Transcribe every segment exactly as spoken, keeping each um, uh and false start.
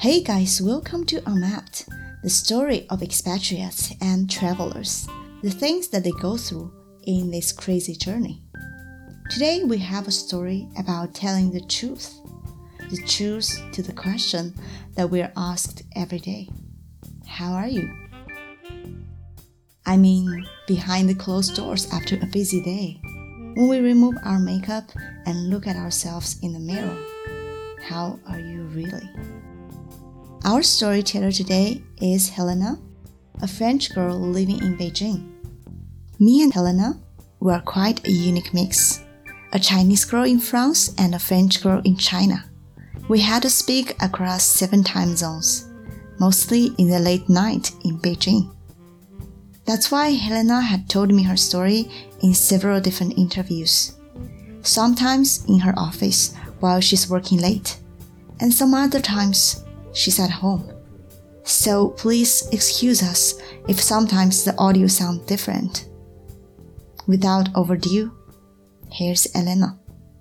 Hey guys, welcome to Unmapped, the story of expatriates and travelers, the things that they go through in this crazy journey. Today we have a story about telling the truth, the truth to the question that we're asked every day. How are you? I mean, behind the closed doors after a busy day, when we remove our makeup and look at ourselves in the mirror. How are you really? Our storyteller today is Helena, a French girl living in Beijing. Me and Helena were quite a unique mix, a Chinese girl in France and a French girl in China. We had to speak across seven time zones, mostly in the late night in Beijing. That's why Helena had told me her story in several different interviews, sometimes in her office while she's working late, and some other times she's at home. So please excuse us if sometimes the audio sounds different. Without overdue, here's Elena.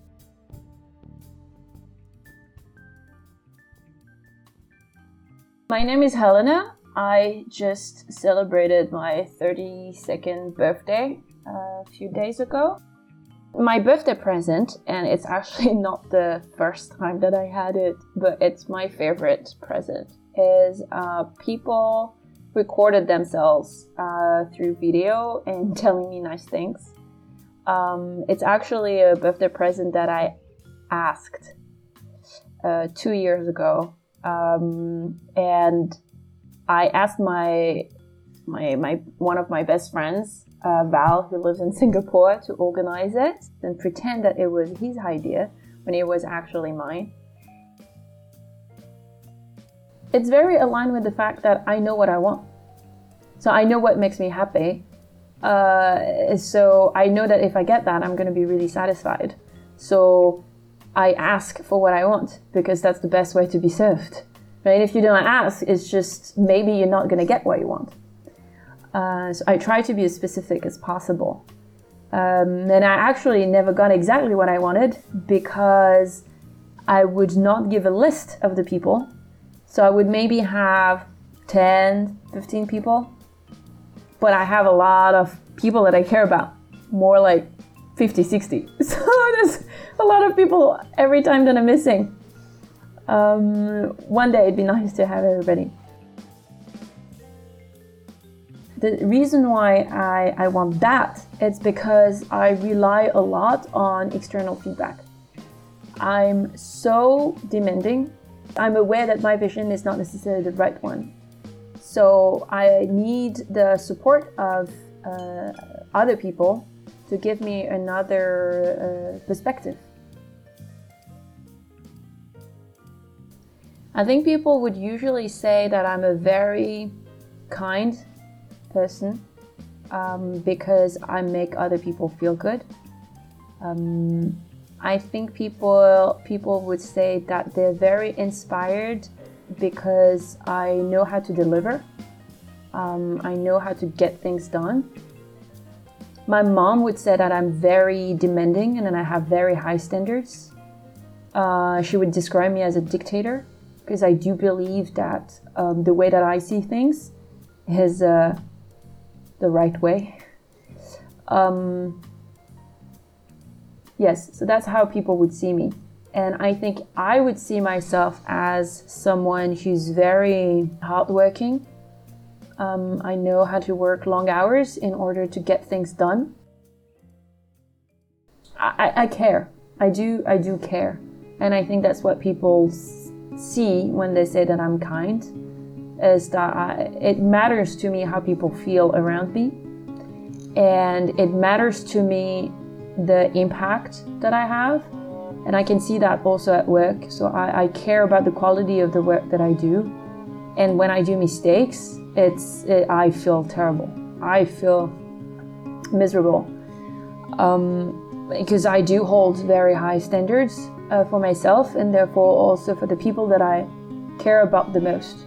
My name is Helena. I just celebrated my thirty-second birthday a few days ago. My birthday present, and it's actually not the first time that I had it, but it's my favorite present, is uh, people recorded themselves uh, through video and telling me nice things. Um, it's actually a birthday present that I asked uh, two years ago, um, and I asked my my my one of my best friends, uh, Val, who lives in Singapore, to organize it and pretend that it was his idea when it was actually mine. It's very aligned with the fact that I know what I want. So I know what makes me happy. Uh, so I know that if I get that, I'm going to be really satisfied. So I ask for what I want because that's the best way to be served. Right? If you don't ask, it's just maybe you're not going to get what you want. Uh, so I try to be as specific as possible. Um, and I actually never got exactly what I wanted because I would not give a list of the people. So I would maybe have ten, fifteen people. But I have a lot of people that I care about, more like fifty, sixty. So there's a lot of people every time that I'm missing. Um, one day it'd be nice to have everybody. The reason why I, I want that is because I rely a lot on external feedback. I'm so demanding. I'm aware that my vision is not necessarily the right one. So I need the support of uh, other people to give me another uh, perspective. I think people would usually say that I'm a very kind person um, because I make other people feel good. Um, I think people people would say that they're very inspired because I know how to deliver. Um, I know how to get things done. My mom would say that I'm very demanding and that I have very high standards. Uh, she would describe me as a dictator because I do believe that um, the way that I see things is uh, the right way. Um, yes, so that's how people would see me. And I think I would see myself as someone who's very hardworking. Um, I know how to work long hours in order to get things done. I, I, I care. I do. I do care, and I think that's what people s- see when they say that I'm kind. Is that I, it matters to me how people feel around me, and it matters to me the impact that I have. And I can see that also at work. So I, I care about the quality of the work that I do. And when I do mistakes, it's it, I feel terrible. I feel miserable. Um, because I do hold very high standards uh, for myself and therefore also for the people that I care about the most.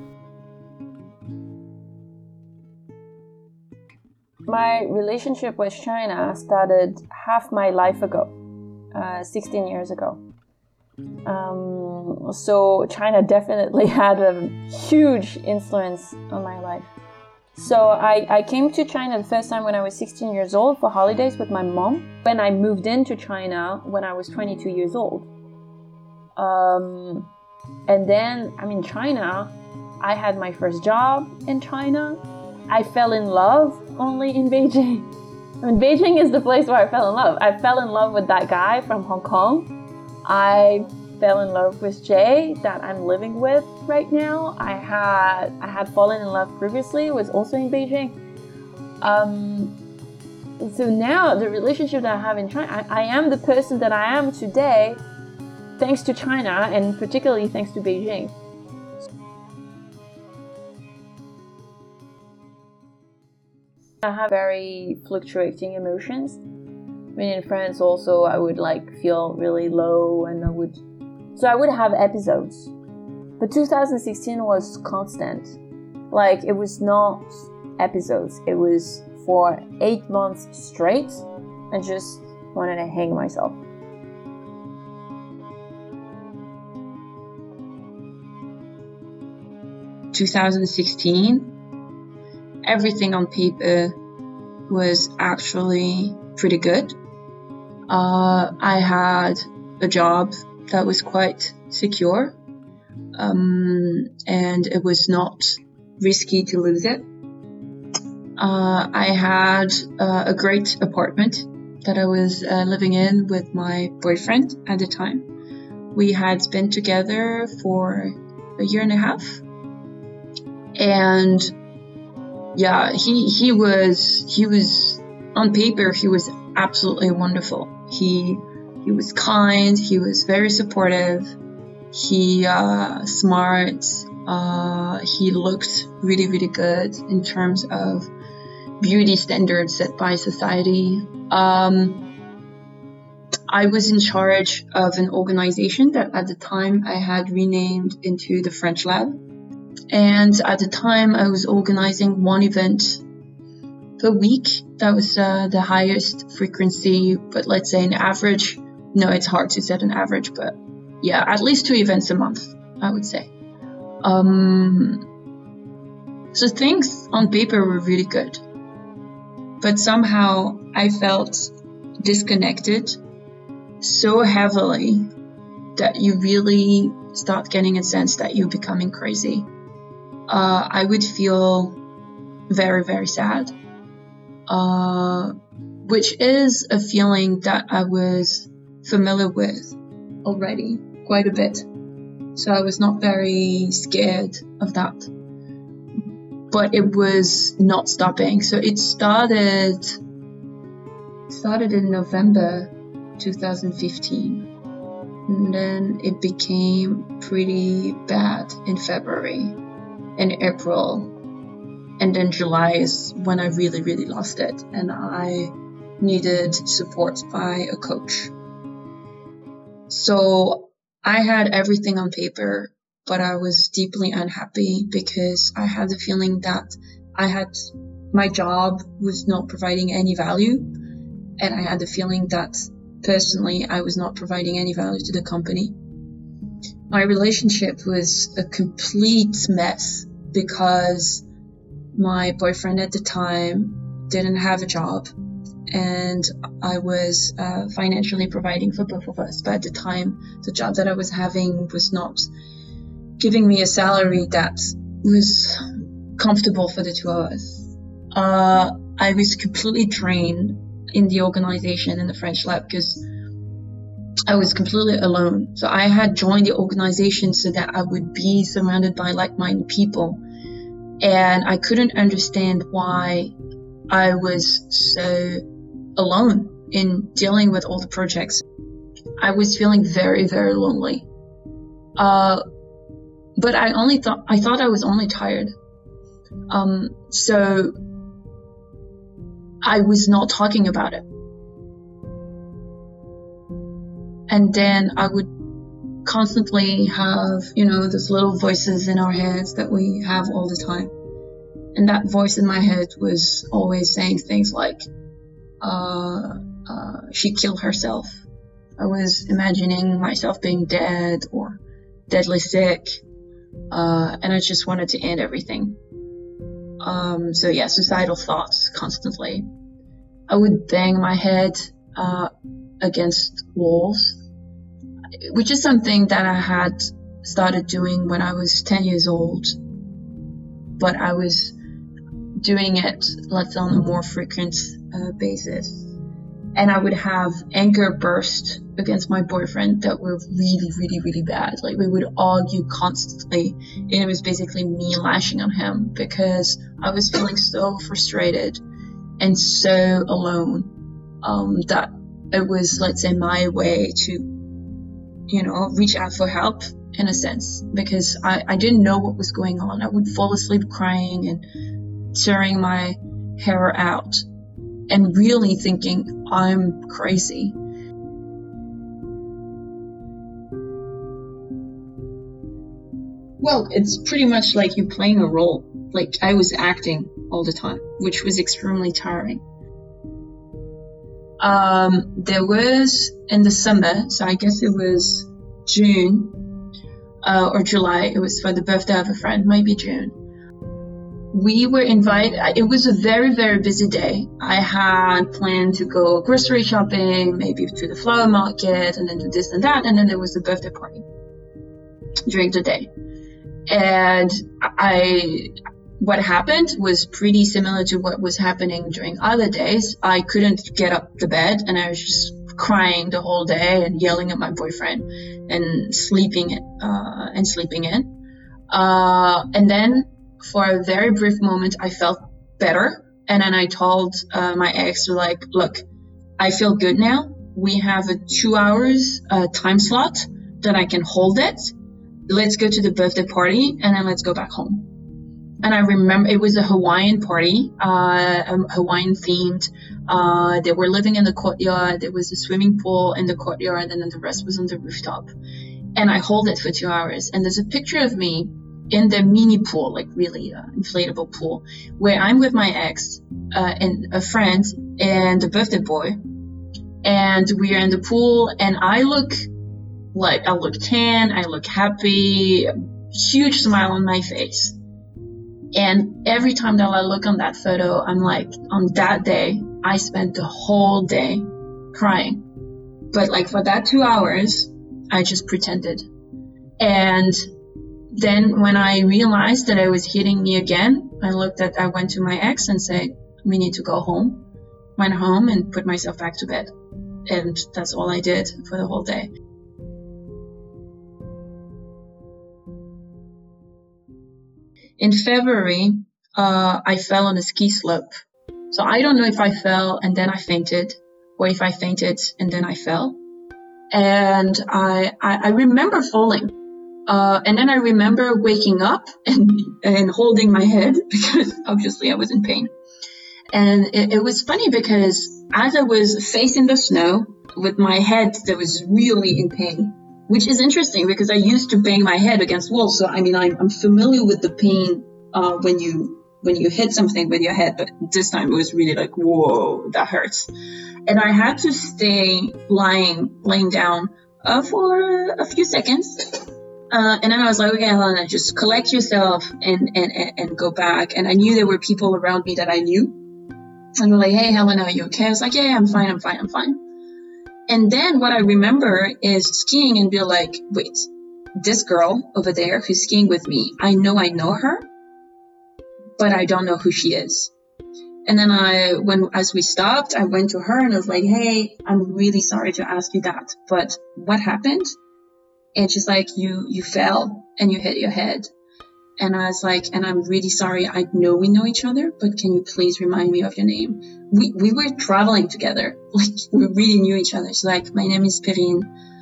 My relationship with China started half my life ago. Uh, sixteen years ago. Um, Um, so China definitely had a huge influence on my life. So I, I came to China the first time when I was sixteen years old for holidays with my mom. When I moved into China when I was twenty-two years old. Um, and then, I mean, China, I had my first job in China. I fell in love only in Beijing. I mean, Beijing is the place where I fell in love. I fell in love with that guy from Hong Kong. I fell in love with Jay that I'm living with right now. I had I had fallen in love previously, was also in Beijing. Um, so now the relationship that I have in China, I, I am the person that I am today thanks to China, and particularly thanks to Beijing. I have very fluctuating emotions. I mean, in France also, I would like feel really low, and I would, so I would have episodes. But two thousand sixteen was constant. Like, it was not episodes. It was for eight months straight. I just wanted to hang myself. two thousand sixteen, everything on paper was actually pretty good. Uh, I had a job that was quite secure, um, and it was not risky to lose it. Uh, I had uh, a great apartment that I was uh, living in with my boyfriend at the time. We had been together for a year and a half. And yeah, he he was he was on paper he was absolutely wonderful. He he was kind. He was very supportive. He uh, smart. Uh, he looked really really good in terms of beauty standards set by society. Um, I was in charge of an organization that at the time I had renamed into the French Lab. And at the time, I was organizing one event per week. That was uh, the highest frequency, but let's say an average. No, it's hard to set an average, but yeah, at least two events a month, I would say. Um, so things on paper were really good. But somehow I felt disconnected so heavily that you really start getting a sense that you're becoming crazy. Uh, I would feel very, very sad, uh, which is a feeling that I was familiar with already quite a bit. So I was not very scared of that. But it was not stopping. So it started, started in November twenty fifteen. And then it became pretty bad in February. In April, and then July is when I really, really lost it, and I needed support by a coach. So I had everything on paper, but I was deeply unhappy because I had the feeling that I had my job was not providing any value, and I had the feeling that personally I was not providing any value to the company. My relationship was a complete mess because my boyfriend at the time didn't have a job, and I was uh, financially providing for both of us. But at the time, the job that I was having was not giving me a salary that was comfortable for the two of us. Uh, I was completely drained in the organization in the French Lab because I was completely alone. So I had joined the organization so that I would be surrounded by like-minded people. And I couldn't understand why I was so alone in dealing with all the projects. I was feeling very, very lonely. Uh, but I only thought, I thought I was only tired. Um, so I was not talking about it. And then I would constantly have, you know, those little voices in our heads that we have all the time. And that voice in my head was always saying things like, uh, uh, she killed herself. I was imagining myself being dead, or deadly sick, uh, and I just wanted to end everything. Um, so yeah, suicidal thoughts constantly. I would bang my head uh, against walls, which is something that I had started doing when I was ten years old, but I was doing it, let's say, on a more frequent uh, basis. And I would have anger bursts against my boyfriend that were really, really, really bad. Like, we would argue constantly, and it was basically me lashing on him because I was feeling so frustrated and so alone, um, that it was, let's say, my way to, you know, reach out for help in a sense, because I, I didn't know what was going on. I would fall asleep crying and tearing my hair out and really thinking I'm crazy. Well, it's pretty much like you playing a role. Like, I was acting all the time, which was extremely tiring. Um, there was in the summer, so I guess it was June uh, or July, it was for the birthday of a friend, maybe June. We were invited, it was a very, very busy day. I had planned to go grocery shopping, maybe to the flower market, and then do this and that, and then there was a birthday party during the day. And I, what happened was pretty similar to what was happening during other days. I couldn't get up the bed, and I was just crying the whole day and yelling at my boyfriend and sleeping, uh, and sleeping in. Uh, and then for a very brief moment, I felt better. And then I told uh, my ex, like, look, I feel good now. We have a two hours uh, time slot that I can hold it. Let's go to the birthday party and then let's go back home. And I remember it was a Hawaiian party, uh, Hawaiian themed. Uh, they were living in the courtyard. There was a swimming pool in the courtyard, and then the rest was on the rooftop. And I hold it for two hours. And there's a picture of me in the mini pool, like really uh, inflatable pool, where I'm with my ex uh, and a friend and the birthday boy, and we are in the pool, and I look like I look tan, I look happy, huge smile on my face. And every time that I look on that photo, I'm like, on that day, I spent the whole day crying. But like for that two hours, I just pretended. And then when I realized that it was hitting me again, I looked at, I went to my ex and said, we need to go home. Went home and put myself back to bed. And that's all I did for the whole day. In February, uh, I fell on a ski slope. So I don't know if I fell and then I fainted, or if I fainted and then I fell. And I, I, I remember falling. Uh, and then I remember waking up and, and holding my head because obviously I was in pain. And it, it was funny because as I was facing the snow with my head that was really in pain, which is interesting because I used to bang my head against walls. So, I mean, I'm, I'm familiar with the pain uh, when you when you hit something with your head. But this time it was really like, whoa, that hurts. And I had to stay lying, laying down uh, for a few seconds. Uh, and then I was like, okay, Helena, just collect yourself and, and, and go back. And I knew there were people around me that I knew. And they're like, hey, Helena, are you okay? I was like, yeah, yeah, I'm fine, I'm fine, I'm fine. And then what I remember is skiing and be like, wait, this girl over there who's skiing with me, I know I know her, but I don't know who she is. And then I, when, as we stopped, I went to her and I was like, hey, I'm really sorry to ask you that, but what happened? And she's like, you, you fell and you hit your head. And I was like, and I'm really sorry. I know we know each other, but can you please remind me of your name? We, we were traveling together. Like, we really knew each other. She's like, my name is Perrine.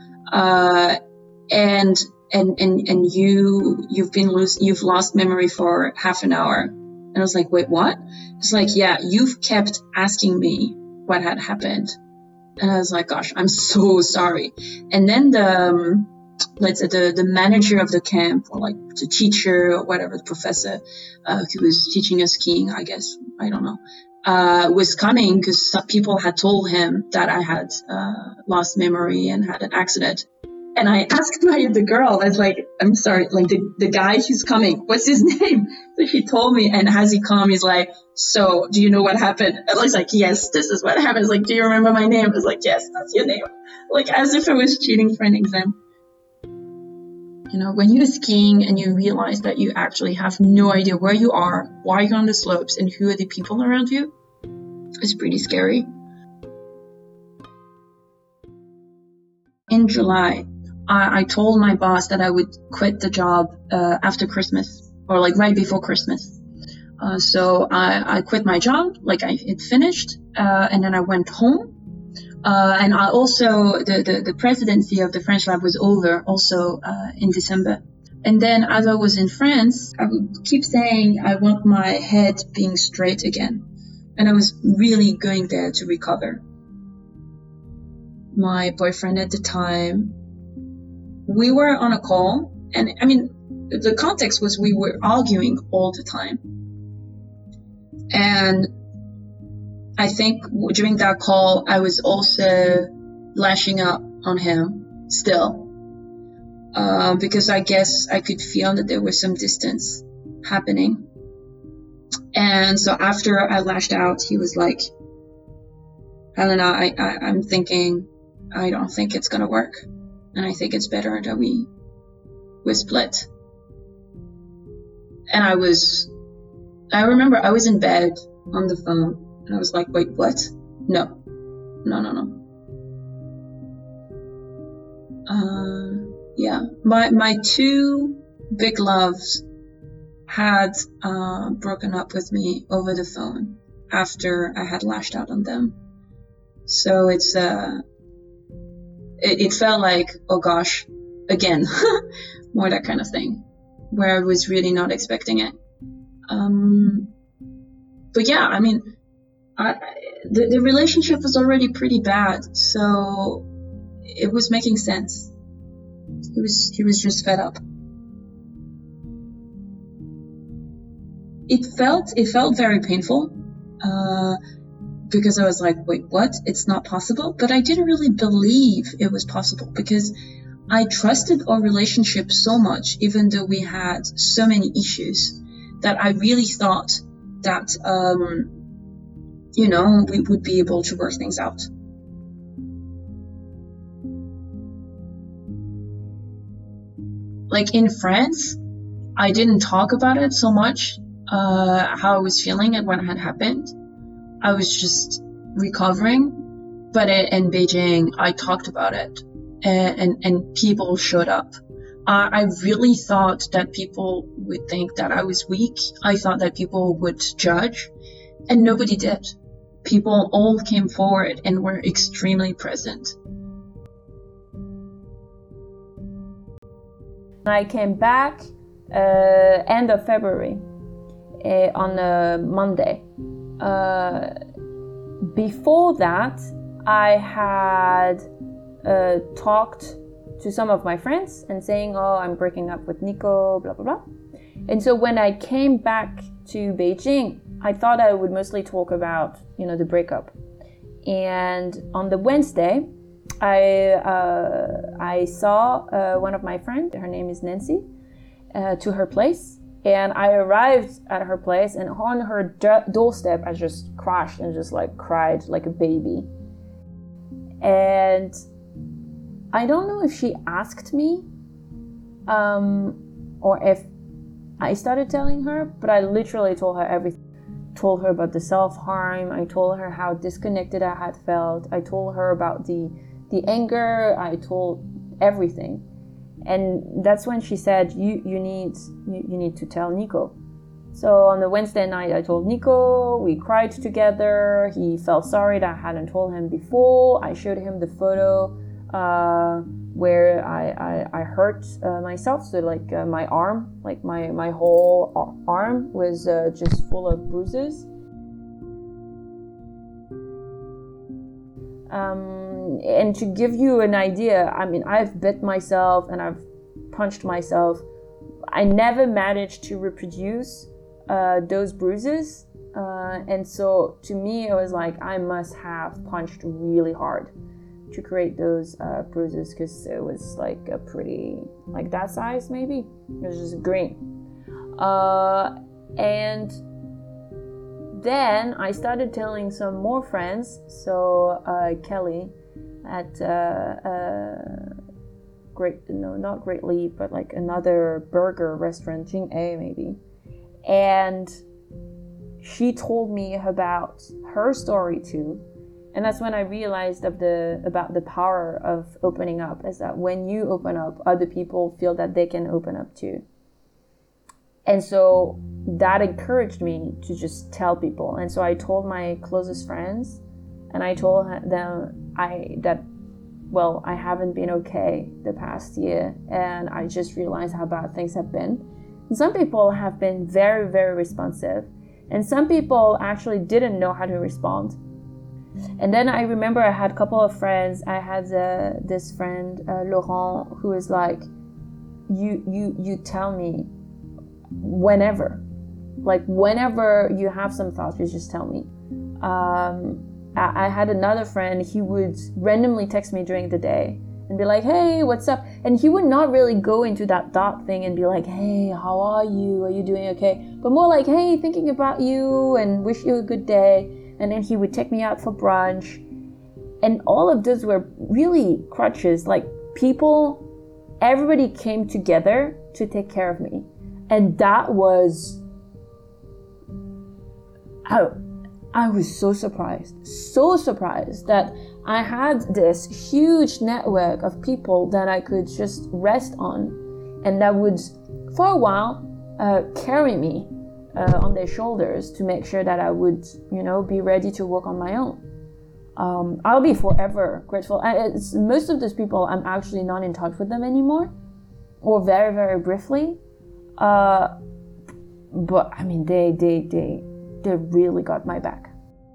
Uh, and, and, and, and you, you've been lose, you've lost memory for half an hour. And I was like, wait, what? It's like, yeah, you've kept asking me what had happened. And I was like, gosh, I'm so sorry. And then the, um, let's say the, the manager of the camp, or like the teacher or whatever, the professor uh, who was teaching us skiing, I guess, I don't know, uh, was coming because some people had told him that I had uh, lost memory and had an accident. And I asked my the girl, I was like, I'm sorry, like the, the guy who's coming, what's his name? So she told me, and as he come, he's like, so do you know what happened? And I was like, yes, this is what happened. He's like, do you remember my name? I was like, yes, that's your name. Like as if I was cheating for an exam. You know, when you're skiing and you realize that you actually have no idea where you are, why you're on the slopes, and who are the people around you, it's pretty scary. In July, I, I told my boss that I would quit the job uh, after Christmas, or like right before Christmas. Uh, so I, I quit my job, like I it finished, uh, and then I went home. Uh, and I also, the, the, the presidency of the French lab was over also uh, in December. And then as I was in France, I would keep saying I want my head being straight again. And I was really going there to recover. My boyfriend at the time, we were on a call, and I mean, the context was we were arguing all the time. And I think during that call, I was also lashing out on him still, uh, because I guess I could feel that there was some distance happening. And so after I lashed out, he was like, Helena, I, I, I'm thinking, I don't think it's gonna work. And I think it's better that we, we split. And I was, I remember I was in bed on the phone and I was like, wait, what? No, no, no, no. Uh, yeah, my, my two big loves had uh, broken up with me over the phone after I had lashed out on them. So it's, uh, it, it felt like, oh gosh, again, more that kind of thing, where I was really not expecting it. Um, but yeah, I mean, I, the, the relationship was already pretty bad, so it was making sense. He was, he was just fed up. It felt, it felt very painful, uh, because I was like, wait, what? It's not possible? But I didn't really believe it was possible because I trusted our relationship so much, even though we had so many issues, that I really thought that, um, you know, we would be able to work things out. Like in France, I didn't talk about it so much, uh, how I was feeling and what had happened. I was just recovering, but in Beijing, I talked about it, and, and, and people showed up. Uh, I really thought that people would think that I was weak. I thought that people would judge, and nobody did. People all came forward and were extremely present. I came back uh, end of February uh, on a Monday. Uh, before that, I had uh, talked to some of my friends and saying, oh, I'm breaking up with Nico, blah, blah, blah. And so when I came back to Beijing, I thought I would mostly talk about, you know, the breakup. And on the Wednesday, I, uh, I saw uh, one of my friends, her name is Nancy, uh, to her place. And I arrived at her place, and on her do- doorstep, I just crashed and just like cried like a baby. And I don't know if she asked me, um, or if I started telling her, but I literally told her everything. Told her about the self-harm. I told her how disconnected I had felt. I told her about the the anger. I told everything. And that's when she said, you you need you, you need to tell Nico. So on the Wednesday night, I told Nico. We cried together. He felt sorry that I hadn't told him before. I showed him the photo uh, where I, I, I hurt uh, myself. So like uh, my arm, like my, my whole arm was uh, just full of bruises. Um, and to give you an idea, I mean, I've bit myself and I've punched myself. I never managed to reproduce uh, those bruises. Uh, and so to me, it was like, I must have punched really hard to create those uh, bruises because it was like a pretty, like that size maybe. It was just green. Uh, and then I started telling some more friends. So uh, Kelly at uh, uh, Great, no, not Great Leap, but like another burger restaurant, Jing A maybe. And she told me about her story too. And that's when I realized of the about the power of opening up, is that when you open up, other people feel that they can open up too. And so that encouraged me to just tell people. And so I told my closest friends, and I told them I that, well, I haven't been okay the past year, and I just realized how bad things have been. And some people have been very, very responsive, and some people actually didn't know how to respond. And then I remember I had a couple of friends. I had uh, this friend, uh, Laurent, who was like, you, you, you tell me whenever, like whenever you have some thoughts, you just tell me. Um, I, I had another friend, he would randomly text me during the day and be like, hey, what's up? And he would not really go into that thought thing and be like, hey, how are you? Are you doing okay? But more like, hey, thinking about you and wish you a good day. And then he would take me out for brunch. And all of those were really crutches. Like people, everybody came together to take care of me. And that was, I, I was so surprised, so surprised that I had this huge network of people that I could just rest on and that would, for a while, uh, carry me uh, on their shoulders to make sure that I would, you know, be ready to work on my own. Um, I'll be forever grateful. And it's, most of those people, I'm actually not in touch with them anymore, or very, very briefly. Uh, but I mean, they, they, they, they really got my back.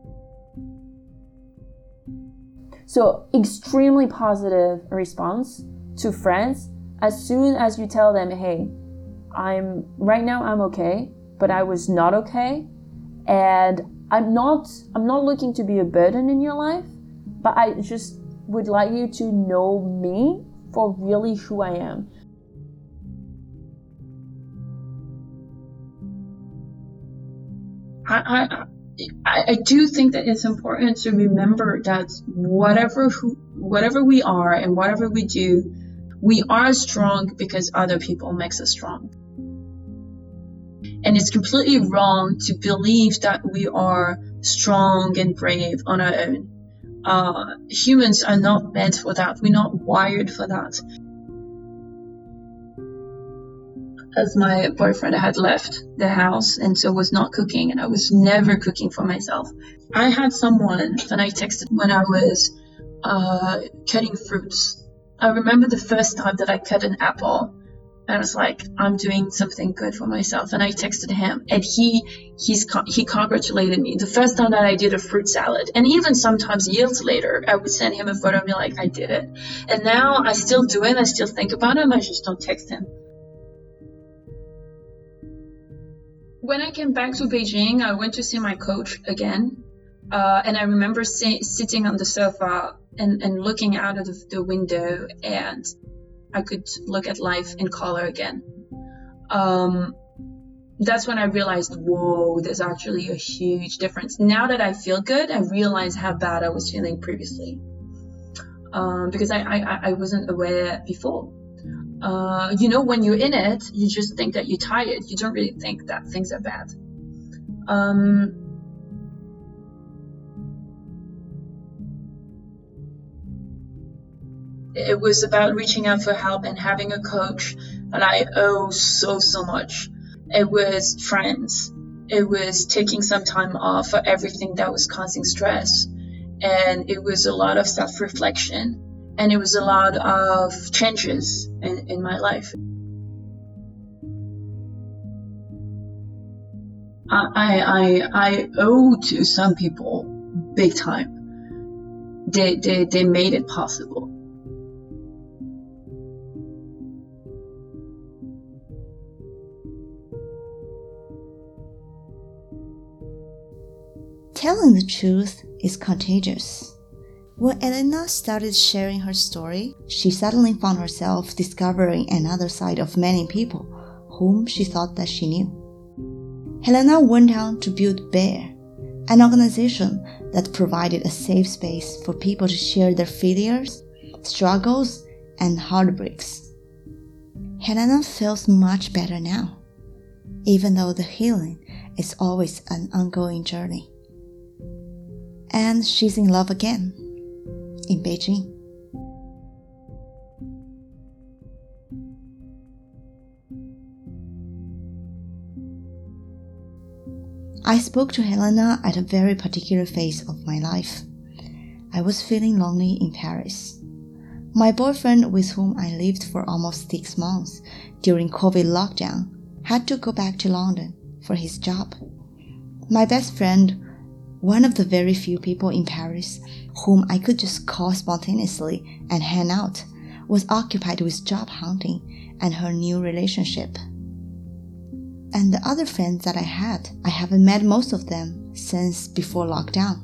So extremely positive response to friends. As soon as you tell them, hey, I'm right now I'm okay, but I was not okay. And I'm not, I'm not looking to be a burden in your life, but I just would like you to know me for really who I am. I, I, I do think that it's important to remember that whatever who, whatever we are and whatever we do, we are strong because other people makes us strong. And it's completely wrong to believe that we are strong and brave on our own. Uh, humans are not meant for that. We're not wired for that. As my boyfriend had left the house and so was not cooking, and I was never cooking for myself. I had someone, and I texted when I was uh, cutting fruits. I remember the first time that I cut an apple, and I was like, I'm doing something good for myself. And I texted him, and he he's he congratulated me. The first time that I did a fruit salad, and even sometimes years later, I would send him a photo and be like, I did it. And now I still do it. I still think about him. I just don't text him. When I came back to Beijing, I went to see my coach again. Uh, and I remember si- sitting on the sofa and, and looking out of the, the window, and I could look at life in color again. Um, that's when I realized, whoa, there's actually a huge difference. Now that I feel good, I realize how bad I was feeling previously. Um, because I, I, I wasn't aware before. Uh, you know, when you're in it, you just think that you're tired. You don't really think that things are bad. Um, it was about reaching out for help and having a coach that I owe so, so much. It was friends. It was taking some time off for everything that was causing stress. And it was a lot of self-reflection. And it was a lot of changes in, in my life. I, I, I owe to some people big time. They, they, they made it possible. Telling the truth is contagious. When Elena started sharing her story, she suddenly found herself discovering another side of many people whom she thought that she knew. Helena went on to build Bear, an organization that provided a safe space for people to share their failures, struggles, and heartbreaks. Helena feels much better now, even though the healing is always an ongoing journey. And she's in love again, in Beijing. I spoke to Helena at a very particular phase of my life. I was feeling lonely in Paris. My boyfriend, with whom I lived for almost six months during COVID lockdown, had to go back to London for his job. My best friend, one of the very few people in Paris whom I could just call spontaneously and hang out, was occupied with job hunting and her new relationship. And the other friends that I had, I haven't met most of them since before lockdown.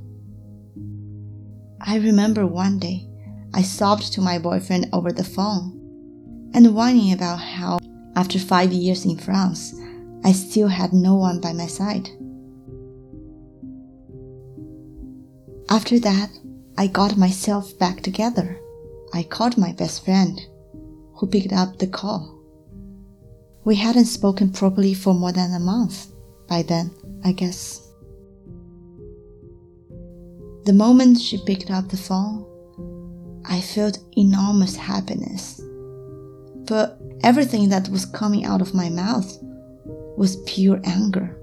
I remember one day, I sobbed to my boyfriend over the phone and whining about how, after five years in France, I still had no one by my side. After that, I got myself back together. I called my best friend, who picked up the call. We hadn't spoken properly for more than a month by then, I guess. The moment she picked up the phone, I felt enormous happiness. But everything that was coming out of my mouth was pure anger.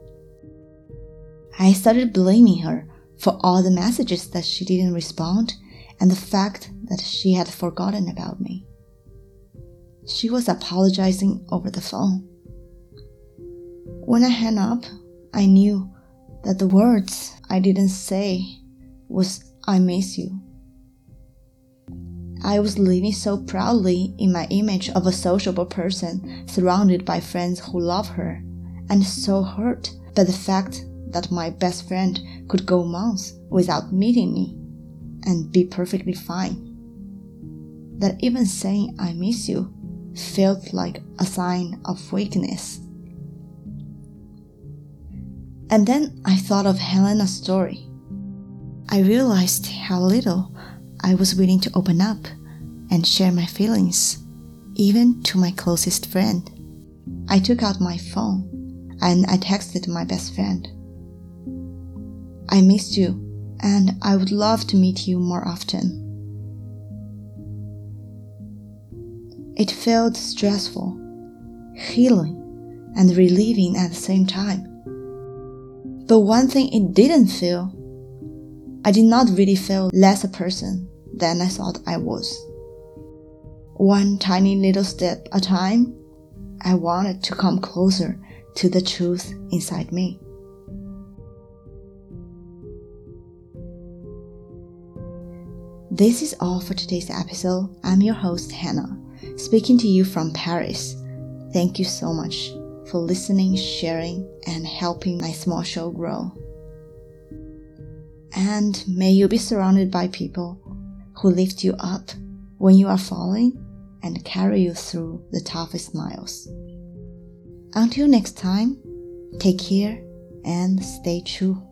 I started blaming her for all the messages that she didn't respond and the fact that she had forgotten about me. She was apologizing over the phone. When I hung up, I knew that the words I didn't say was, "I miss you." I was living so proudly in my image of a sociable person surrounded by friends who love her, and so hurt by the fact that my best friend could go months without meeting me and be perfectly fine, that even saying "I miss you" felt like a sign of weakness. And then I thought of Helena's story. I realized how little I was willing to open up and share my feelings, even to my closest friend. I took out my phone and I texted my best friend. "I missed you, and I would love to meet you more often." It felt stressful, healing, and relieving at the same time. But one thing it didn't feel, I did not really feel less a person than I thought I was. One tiny little step at a time, I wanted to come closer to the truth inside me. This is all for today's episode. I'm your host, Hannah, speaking to you from Paris. Thank you so much for listening, sharing, and helping my small show grow. And may you be surrounded by people who lift you up when you are falling and carry you through the toughest miles. Until next time, take care and stay true.